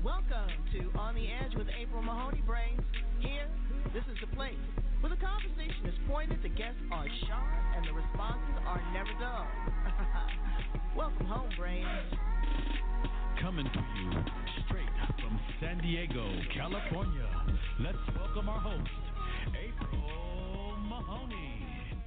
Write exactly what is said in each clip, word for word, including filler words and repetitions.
Welcome to On the Edge with April Mahoney Brains. Here, this is the place where the conversation is pointed, the guests are sharp, and the responses are never dull. Welcome home, Brains. Coming to you straight from San Diego, California. Let's welcome our host, April Mahoney.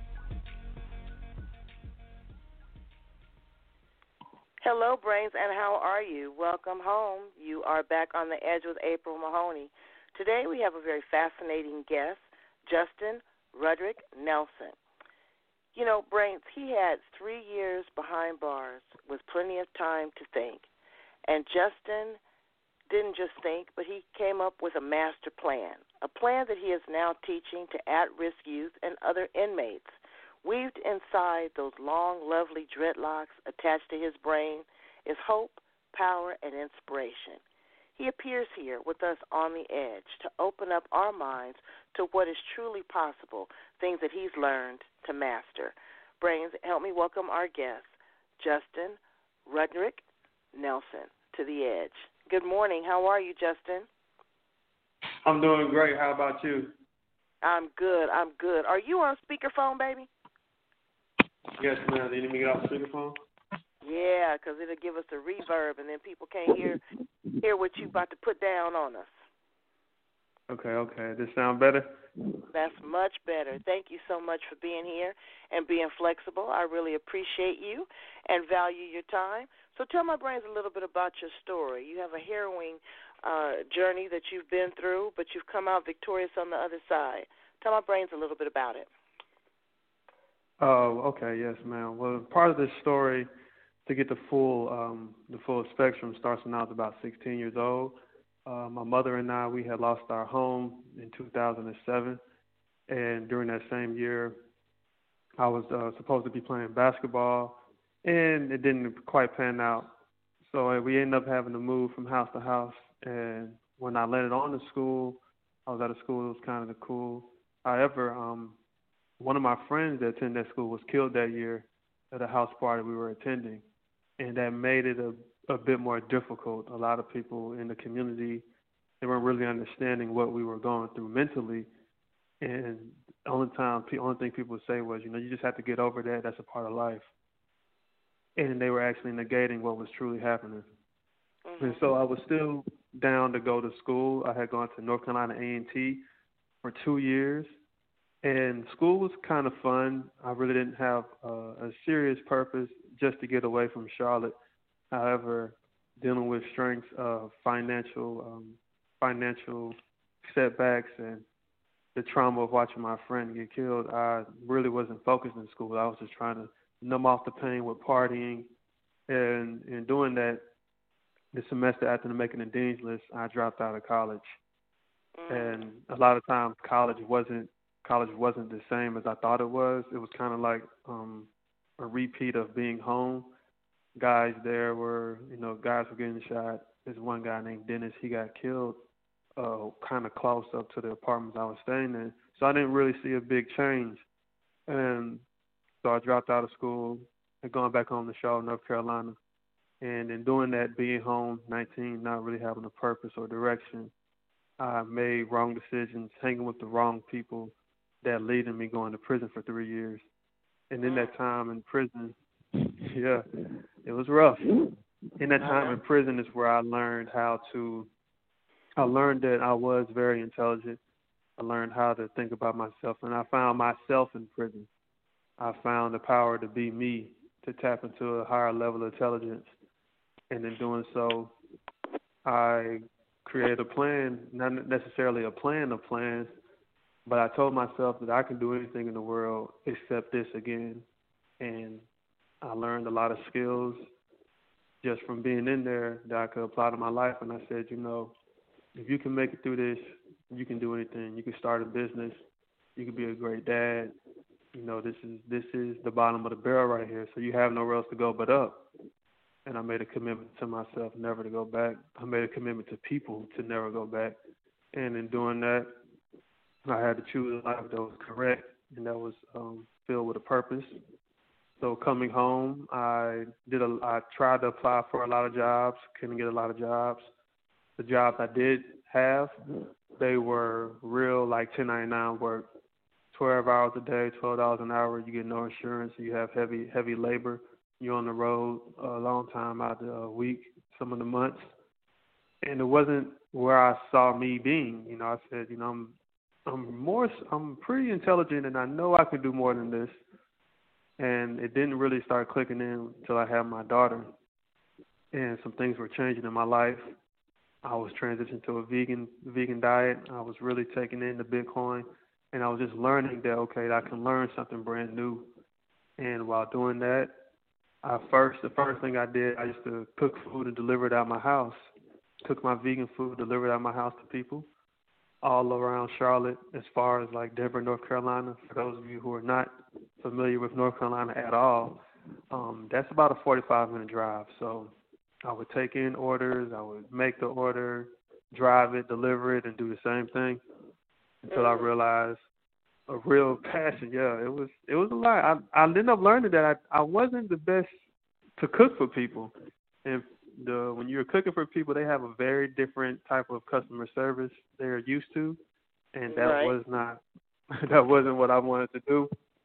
Hello, Brains, and how are you? Welcome home. You are back on the Edge with April Mahoney. Today we have a very fascinating guest, Justin Rudrick Nelson. You know, Brains, he had three years behind bars with plenty of time to think. And Justin didn't just think, but he came up with a master plan, a plan that he is now teaching to at-risk youth and other inmates. Weaved inside those long, lovely dreadlocks attached to his brain is hope, power, and inspiration. He appears here with us on the edge to open up our minds to what is truly possible, things that he's learned to master. Brains, help me welcome our guest, Justin Rudrick Nelson, to the Edge. Good morning. How are you, Justin? I'm doing great. How about you? I'm good. I'm good. Are you on speakerphone, baby? Yes, ma'am. Do you need me to get off speakerphone? Yeah, because it'll give us a reverb, and then people can't hear hear what you about to put down on us. Okay, okay. Does this sound better? That's much better. Thank you so much for being here and being flexible. I really appreciate you and value your time. So tell my brains a little bit about your story. You have a harrowing uh, journey that you've been through, but you've come out victorious on the other side. Tell my brains a little bit about it. Oh, okay. Yes, ma'am. Well, part of this story, to get the full um, the full spectrum, starts when I was about sixteen years old. Uh, my mother and I, we had lost our home in two thousand seven, and during that same year, I was uh, supposed to be playing basketball, and it didn't quite pan out. So uh, we ended up having to move from house to house, and when I landed on the school, I was at a school that was kind of cool. However, um, one of my friends that attended that school was killed that year at a house party we were attending, and that made it a a bit more difficult. A lot of people in the community, they weren't really understanding what we were going through mentally, and the only time, the only thing people would say was, you know, you just have to get over that. That's a part of life. And they were actually negating what was truly happening. Mm-hmm. And so I was still down to go to school. I had gone to North Carolina A and T for two years, and school was kind of fun. I really didn't have uh, a serious purpose just to get away from Charlotte. However, dealing with strengths of financial um, financial setbacks and the trauma of watching my friend get killed, I really wasn't focused in school. I was just trying to numb off the pain with partying. And in doing that, the semester after making the dean's list, I dropped out of college. Mm. And a lot of times college wasn't college wasn't the same as I thought it was. It was kind of like um, a repeat of being home. Guys there were, you know, guys were getting shot. There's one guy named Dennis. He got killed uh, kind of close up to the apartments I was staying in. So I didn't really see a big change. And so I dropped out of school and gone back home to Charlotte, North Carolina. And in doing that, being home, nineteen, not really having a purpose or direction, I made wrong decisions, hanging with the wrong people that led me going to prison for three years. And in that time in prison, yeah, it was rough. In that time in prison is where I learned how to, I learned that I was very intelligent. I learned how to think about myself, and I found myself in prison. I found the power to be me, to tap into a higher level of intelligence. And in doing so, I created a plan, not necessarily a plan of plans, but I told myself that I can do anything in the world except this again. And I learned a lot of skills just from being in there that I could apply to my life. And I said, you know, if you can make it through this, you can do anything. You can start a business. You can be a great dad. You know, this is this is the bottom of the barrel right here. So you have nowhere else to go but up. And I made a commitment to myself never to go back. I made a commitment to people to never go back. And in doing that, I had to choose a life that was correct and that was um, filled with a purpose. So coming home, I did a, I tried to apply for a lot of jobs, couldn't get a lot of jobs. the jobs I did have, they were real like ten ninety-nine work, twelve hours a day, twelve dollars an hour. You get no insurance. You have heavy heavy labor. You're on the road a long time out of the week, some of the months, and it wasn't where I saw me being. You know, I said, you know, I'm I'm more I'm pretty intelligent, and I know I can do more than this. And it didn't really start clicking in until I had my daughter, and some things were changing in my life. I was transitioning to a vegan vegan diet. I was really taking in the Bitcoin, and I was just learning that okay, I can learn something brand new. And while doing that, I first the first thing I did, I used to cook food and deliver it out my house. Cook my vegan food, deliver it out my house to people all around Charlotte, as far as like Denver, North Carolina. For those of you who are not familiar with North Carolina at all, um, that's about a forty-five minute drive. So I would take in orders, I would make the order, drive it, deliver it, and do the same thing until I realized a real passion. Yeah, it was it was a lot. I I ended up learning that I I wasn't the best to cook for people, and the when you're cooking for people, they have a very different type of customer service they're used to, and that right. was not that wasn't what I wanted to do.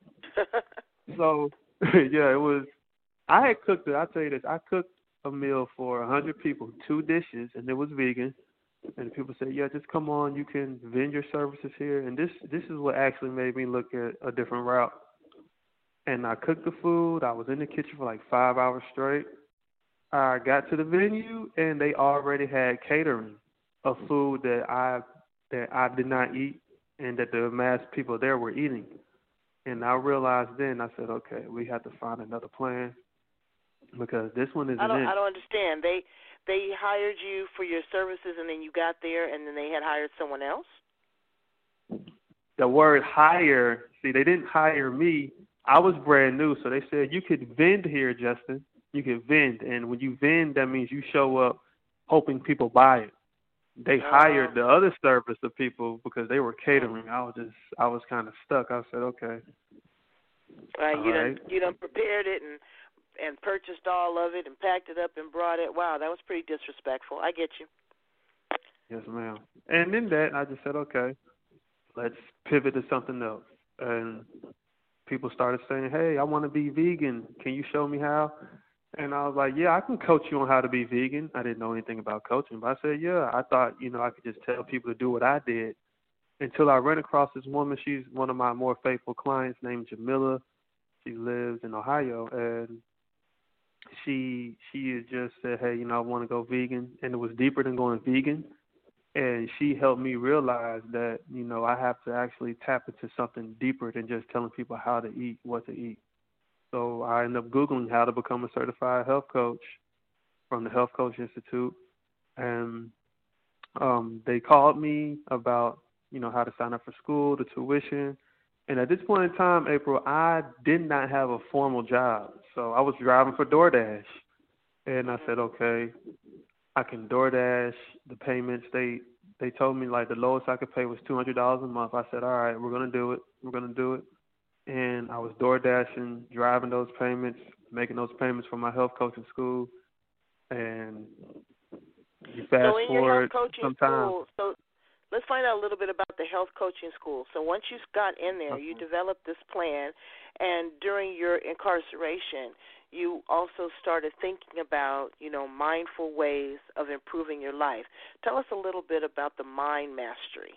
So yeah, it was. I had cooked it. I'll tell you this. I cooked a meal for a hundred people, two dishes, and it was vegan. And people said, "Yeah, just come on. You can vend your services here." And this this is what actually made me look at a different route. And I cooked the food. I was in the kitchen for like five hours straight. I got to the venue, and they already had catering of food that I that I did not eat, and that the mass people there were eating. And I realized then, I said, "Okay, we have to find another plan because this one isn't I don't it." I don't understand. They they hired you for your services, and then you got there, and then they had hired someone else? The word hire, see, they didn't hire me. I was brand new, so they said, "You could vend here, Justin. You could vend." And when you vend, that means you show up hoping people buy it. They Uh, hired the other service of people because they were catering. I was just, I was kind of stuck. I said, okay. right, all you right. done you done prepared it and and purchased all of it and packed it up and brought it. Wow, that was pretty disrespectful. I get you. Yes, ma'am. And in that, I just said, okay, let's pivot to something else. And people started saying, "Hey, I want to be vegan. Can you show me how?" And I was like, "Yeah, I can coach you on how to be vegan." I didn't know anything about coaching, but I said, "Yeah." I thought, you know, I could just tell people to do what I did until I ran across this woman. She's one of my more faithful clients named Jamila. She lives in Ohio, and she she had just said, "Hey, you know, I want to go vegan," and it was deeper than going vegan. And she helped me realize that, you know, I have to actually tap into something deeper than just telling people how to eat, what to eat. So I ended up Googling how to become a certified health coach from the Health Coach Institute. And um, they called me about, you know, how to sign up for school, the tuition. And at this point in time, April, I did not have a formal job. So I was driving for DoorDash. And I said, okay, I can DoorDash the payments. They they told me like the lowest I could pay was two hundred dollars a month. I said, all right, we're going to do it. We're going to do it. And I was DoorDashing, driving those payments, making those payments for my health coaching school. And you fast so in forward your health coaching sometime. school, so let's find out a little bit about the health coaching school. So once you got in there, Okay. you developed this plan, and during your incarceration, you also started thinking about, you know, mindful ways of improving your life. Tell us a little bit about the mind mastery.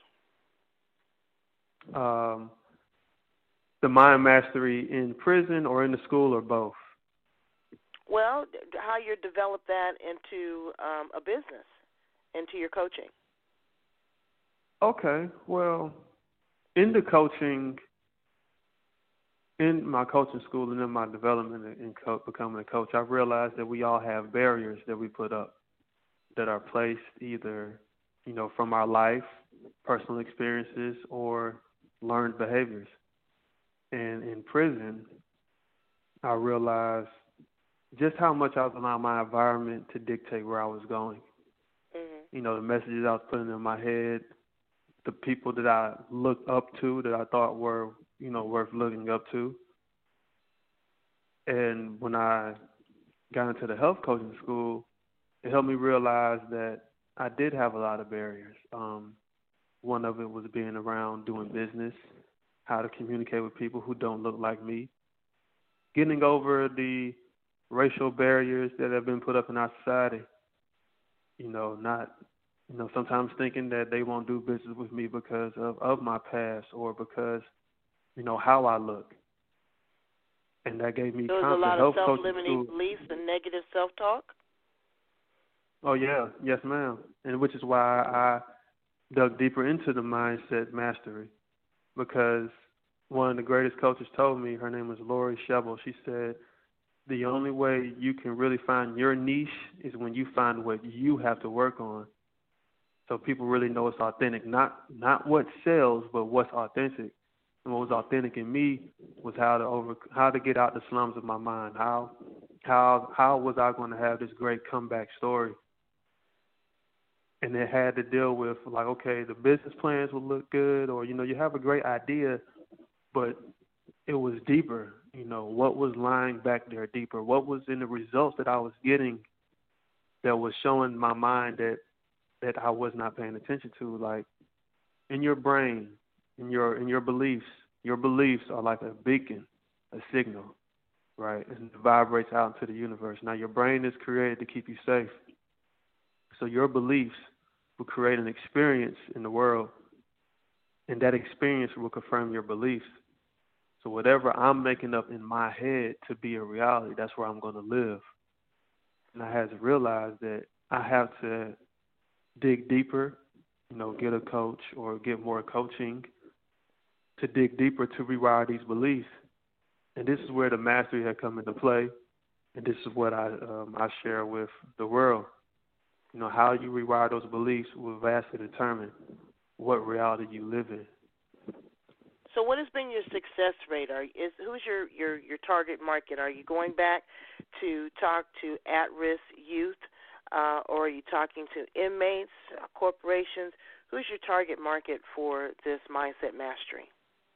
Um, the mind mastery in prison or in the school or both? Well, how you develop that into um, a business, into your coaching. Okay, well, in the coaching, in my coaching school and in my development in co- becoming a coach, I've realized that we all have barriers that we put up that are placed either, you know, from our life, personal experiences, or learned behaviors. And in prison, I realized just how much I was allowing my environment to dictate where I was going. Mm-hmm. You know, the messages I was putting in my head, the people that I looked up to that I thought were, you know, worth looking up to. And when I got into the health coaching school, it helped me realize that I did have a lot of barriers. Um, one of it was being around doing business, how to communicate with people who don't look like me, getting over the racial barriers that have been put up in our society. You know, not, you know, sometimes thinking that they won't do business with me because of, of my past or because, you know, how I look. And that gave me There was a constant lot of health coaching self-limiting school. beliefs and negative self-talk? Oh, yeah. Yes, ma'am. And which is why I dug deeper into the mindset mastery, because one of the greatest coaches told me, her name was Lori Shevel, she said, the only way you can really find your niche is when you find what you have to work on. So people really know it's authentic, not not what sells, but what's authentic. And what was authentic in me was how to over how to get out the slums of my mind. How how how was I going to have this great comeback story? And it had to deal with, like, okay, the business plans would look good, or, you know, you have a great idea, but it was deeper. You know, what was lying back there deeper? What was in the results that I was getting that was showing my mind that, that I was not paying attention to? Like, in your brain, in your in your beliefs, your beliefs are like a beacon, a signal, right? And it vibrates out into the universe. Now, your brain is created to keep you safe. So your beliefs will create an experience in the world, and that experience will confirm your beliefs. So whatever I'm making up in my head to be a reality, that's where I'm going to live. And I had to realize that I have to dig deeper, you know, get a coach or get more coaching to dig deeper to rewire these beliefs. And this is where the mastery had come into play, and this is what I um, I share with the world. You know, how you rewire those beliefs will vastly determine what reality you live in. So what has been your success rate? Are, is, who's your, your, your target market? Are you going back to talk to at-risk youth, uh, or are you talking to inmates, uh, corporations? Who's your target market for this mindset mastery?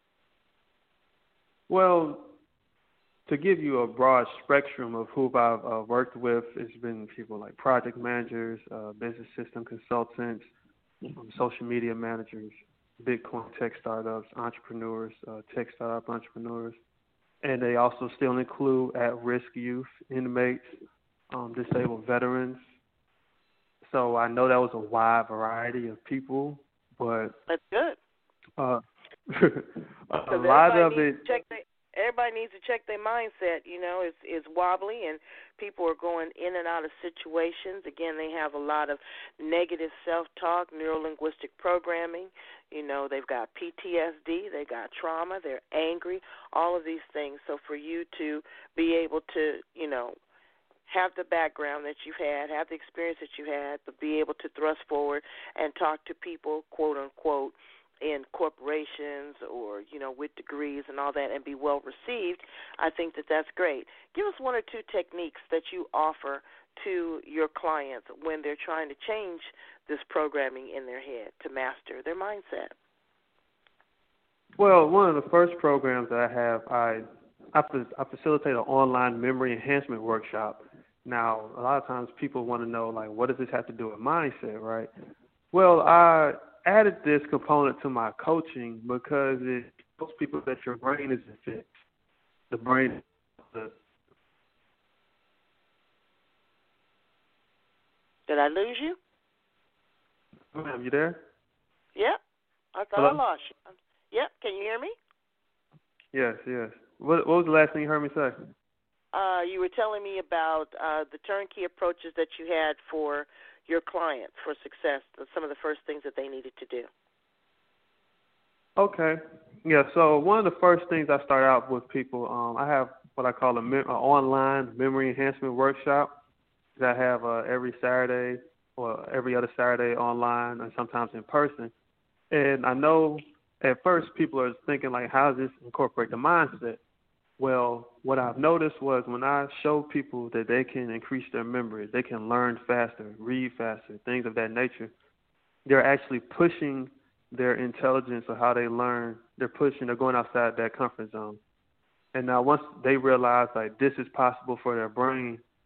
Well, to give you a broad spectrum of who I've uh, worked with, it's been people like project managers, uh, business system consultants, um, social media managers, Bitcoin tech startups, entrepreneurs, uh, tech startup entrepreneurs. And they also still include at-risk youth, inmates, um, disabled veterans. So I know that was a wide variety of people, but that's good. Uh, a lot of it. Check the, everybody needs to check their mindset. You know, it's, it's wobbly, and people are going in and out of situations. Again, they have a lot of negative self-talk, neuro-linguistic programming. You know, they've got P T S D, they got trauma, they're angry, all of these things. So for you to be able to, you know, have the background that you've had, have the experience that you had, but be able to thrust forward and talk to people, quote unquote, in corporations or, you know, with degrees and all that, and be well received, I think that that's great. Give us one or two techniques that you offer to your clients when they're trying to change this programming in their head to master their mindset. Well, one of the first programs that I have, I I, I facilitate an online memory enhancement workshop. Now, a lot of times people want to know, like, what does this have to do with mindset, right? Well, I added this component to my coaching because it shows people that your brain isn't fixed. The brain, the Did I lose you? Ma'am, you there? Yep. I thought Hello? I lost you. Yep. Can you hear me? Yes, yes. What, what was the last thing you heard me say? Uh, you were telling me about uh, the turnkey approaches that you had for your clients for success, some of the first things that they needed to do. Okay. Yeah, so one of the first things I start out with people, um, I have what I call an mem- online memory enhancement workshop that I have uh, every Saturday or every other Saturday online and sometimes in person. And I know at first people are thinking, like, how does this incorporate the mindset? Well, what I've noticed was when I show people that they can increase their memory, they can learn faster, read faster, things of that nature, they're actually pushing their intelligence or how they learn. They're pushing, they're going outside that comfort zone. And now once they realize, like, this is possible for their brain,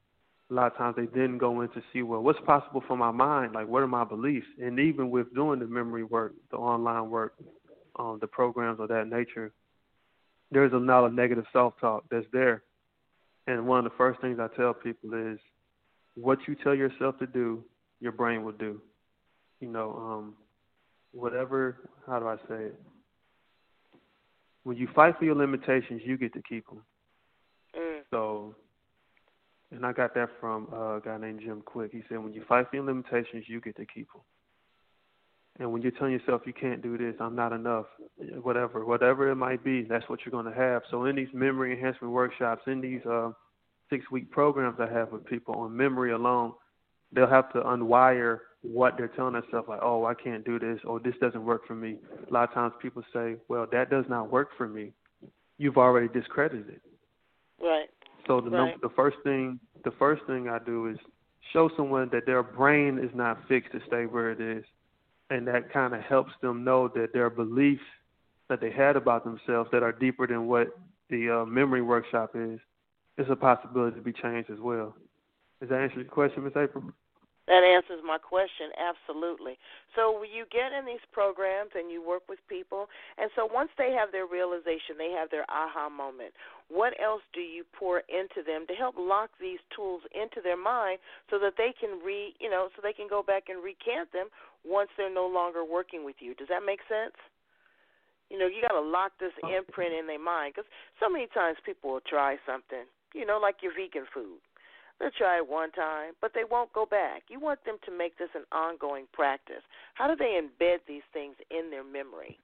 a lot of times they then go in to see, well, what's possible for my mind? Like, what are my beliefs? And even with doing the memory work, the online work, um, the programs of that nature, there's a lot of negative self-talk that's there. And one of the first things I tell people is, what you tell yourself to do, your brain will do. You know, um, whatever, how do I say it? When you fight for your limitations, you get to keep them. Mm. So, and I got that from a guy named Jim Quick. He said, when you fight for your limitations, you get to keep them. And when you're telling yourself you can't do this, I'm not enough, whatever, whatever it might be, that's what you're going to have. So in these memory enhancement workshops, in these uh, six-week programs I have with people on memory alone, they'll have to unwire what they're telling themselves, like, oh, I can't do this, or this doesn't work for me. A lot of times people say, well, that does not work for me. You've already discredited it. Right. So the, right. num- the first thing the first thing I do is show someone that their brain is not fixed to stay where it is, and that kind of helps them know that their beliefs that they had about themselves that are deeper than what the uh, memory workshop is, is a possibility to be changed as well. Does that answer your question, Miz April? That answers my question, absolutely. So you get in these programs and you work with people, and so once they have their realization, they have their aha moment, what else do you pour into them to help lock these tools into their mind so that they can re, you know, so they can go back and recant them once they're no longer working with you? Does that make sense? You know, you got to lock this imprint in their mind, because so many times people will try something, you know, like your vegan food. They'll try it one time, but they won't go back. You want them to make this an ongoing practice. How do they embed these things in their memory?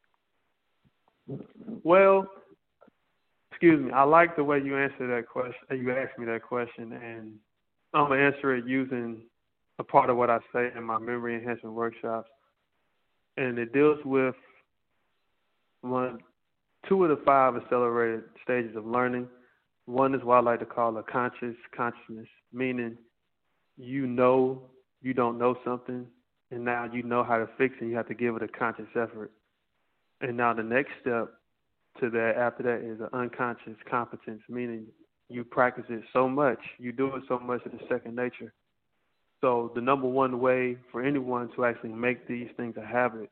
Well, excuse me, I like the way you answered that question. You asked me that question, and I'm going to answer it using a part of what I say in my memory enhancement workshops. And it deals with one, two of the five accelerated stages of learning. One is what I like to call a conscious consciousness, meaning you know you don't know something, and now you know how to fix it, and you have to give it a conscious effort. And now the next step to that after that is an unconscious competence, meaning you practice it so much, you do it so much that it's second nature. So the number one way for anyone to actually make these things a habit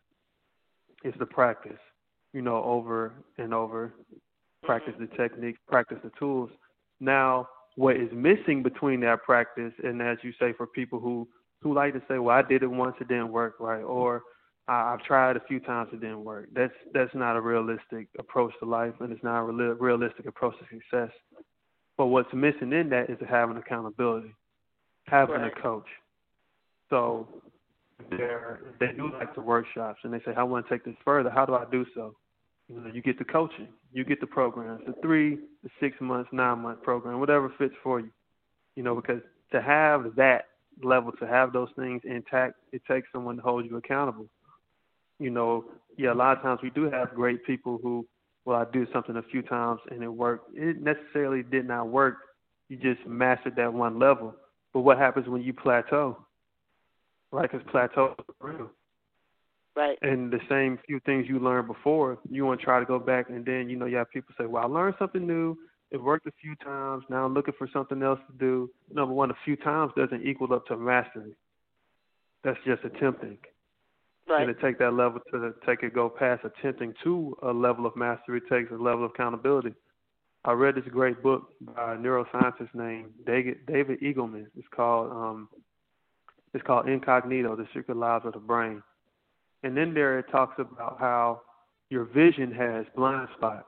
is to practice, you know, over and over. Practice the techniques, practice the tools. Now, what is missing between that practice, and as you say, for people who, who like to say, well, I did it once, it didn't work, right? Or I've tried a few times, it didn't work. That's that's not a realistic approach to life, and it's not a realistic approach to success. But what's missing in that is having accountability, having right. a coach. So they're, they do like the workshops, and they say, I want to take this further. How do I do so? You know, you get the coaching, you get the programs, the three, the six months, nine month program, whatever fits for you. You know, because to have that level, to have those things intact, it takes someone to hold you accountable. You know, yeah, a lot of times we do have great people who, well, I did something a few times and it worked. It necessarily did not work. You just mastered that one level. But what happens when you plateau? Right, because plateau is real. Right. And the same few things you learned before, you want to try to go back, and then, you know, you have people say, well, I learned something new. It worked a few times. Now I'm looking for something else to do. Number one, a few times doesn't equal up to mastery. That's just attempting. Right. And to take that level, to take it, go past attempting to a level of mastery, takes a level of accountability. I read this great book by a neuroscientist named David, David Eagleman. It's called, um, it's called Incognito, The Secret Lives of the Brain. And in there it talks about how your vision has blind spots.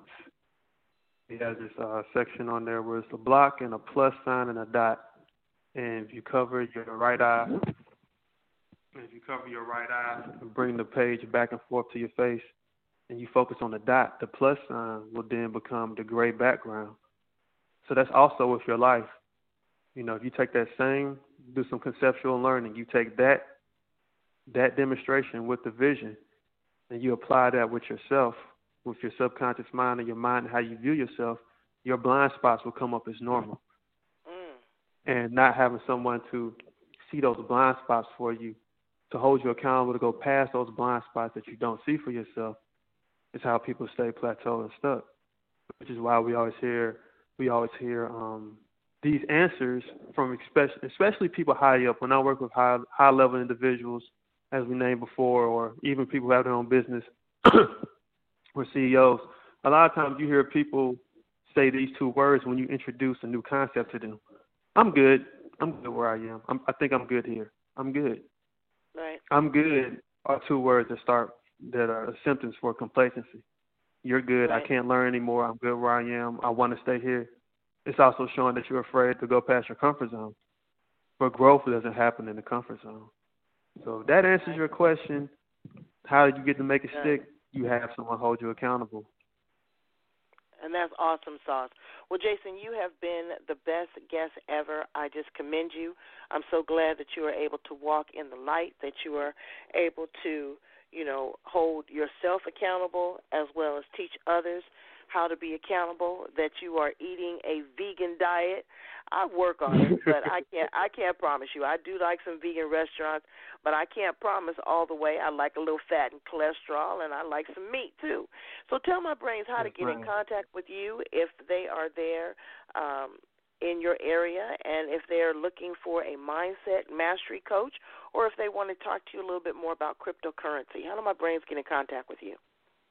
He has this uh, section on there where it's a block and a plus sign and a dot. And if you cover your right eye, if you cover your right eye and bring the page back and forth to your face, and you focus on the dot, the plus sign will then become the gray background. So that's also with your life. You know, if you take that same, do some conceptual learning, you take that that demonstration with the vision, and you apply that with yourself, with your subconscious mind and your mind, and how you view yourself, your blind spots will come up as normal. Mm. And not having someone to see those blind spots for you, to hold you accountable, to go past those blind spots that you don't see for yourself, is how people stay plateaued and stuck. Which is why we always hear, we always hear, um, these answers from especially, especially people high up. When I work with high high level individuals, as we named before, or even people who have their own business or C E Os, a lot of times you hear people say these two words when you introduce a new concept to them. I'm good. I'm good where I am. I'm, I think I'm good here. I'm good. Right. I'm good are two words that start that are symptoms for complacency. You're good. Right. I can't learn anymore. I'm good where I am. I want to stay here. It's also showing that you're afraid to go past your comfort zone. But growth doesn't happen in the comfort zone. So if that answers your question, how did you get to make it stick? You have someone hold you accountable. And that's awesome sauce. Well, Jason, you have been the best guest ever. I just commend you. I'm so glad that you are able to walk in the light, that you are able to, you know, hold yourself accountable as well as teach others how to be accountable, that you are eating a vegan diet. I work on it, but I can't I can't promise you. I do like some vegan restaurants, but I can't promise all the way. I like a little fat and cholesterol, and I like some meat, too. So tell my brains how to get in contact with you if they are there um, in your area, and if they're looking for a mindset mastery coach, or if they want to talk to you a little bit more about cryptocurrency. How do my brains get in contact with you?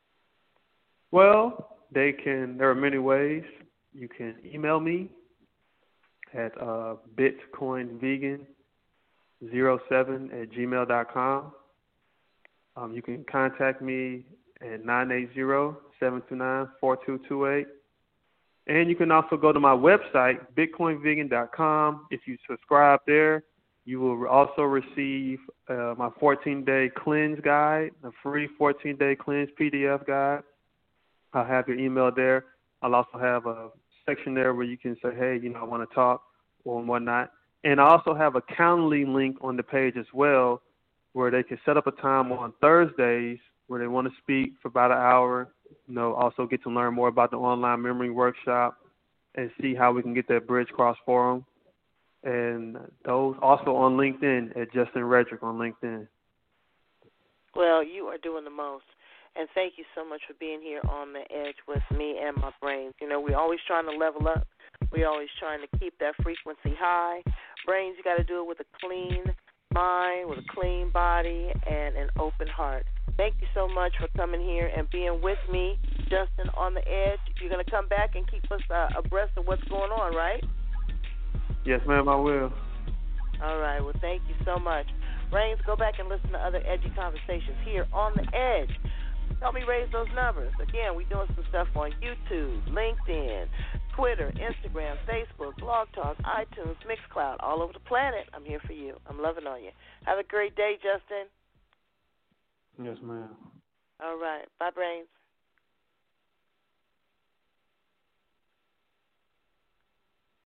Well, they can. There are many ways. You can email me at uh, bitcoinvegan zero seven at gmail dot com. Um, you can contact me at nine eight zero, seven two nine, four two two eight. And you can also go to my website, bitcoin vegan dot com. If you subscribe there, you will also receive uh, my fourteen-day cleanse guide, a free fourteen-day cleanse P D F guide. I'll have your email there. I'll also have a section there where you can say, hey, you know, I want to talk or whatnot. And I also have a Calendly link on the page as well where they can set up a time on Thursdays where they want to speak for about an hour, you know, also get to learn more about the online memory workshop and see how we can get that bridge cross for them. And those also on LinkedIn at Justin Redrick on LinkedIn. Well, you are doing the most. And thank you so much for being here on the edge with me and my brains. You know, we're always trying to level up. We're always trying to keep that frequency high. Brains, you got to do it with a clean mind, with a clean body, and an open heart. Thank you so much for coming here and being with me, Justin, on the edge. You're going to come back and keep us uh, abreast of what's going on, right? Yes, ma'am, I will. All right. Well, thank you so much. Brains, go back and listen to other edgy conversations here on the edge. Help me raise those numbers. Again, we're doing some stuff on YouTube, LinkedIn, Twitter, Instagram, Facebook, Blog Talk, iTunes, Mixcloud, all over the planet. I'm here for you. I'm loving on you. Have a great day, Justin. Yes, ma'am. All right. Bye, Brains.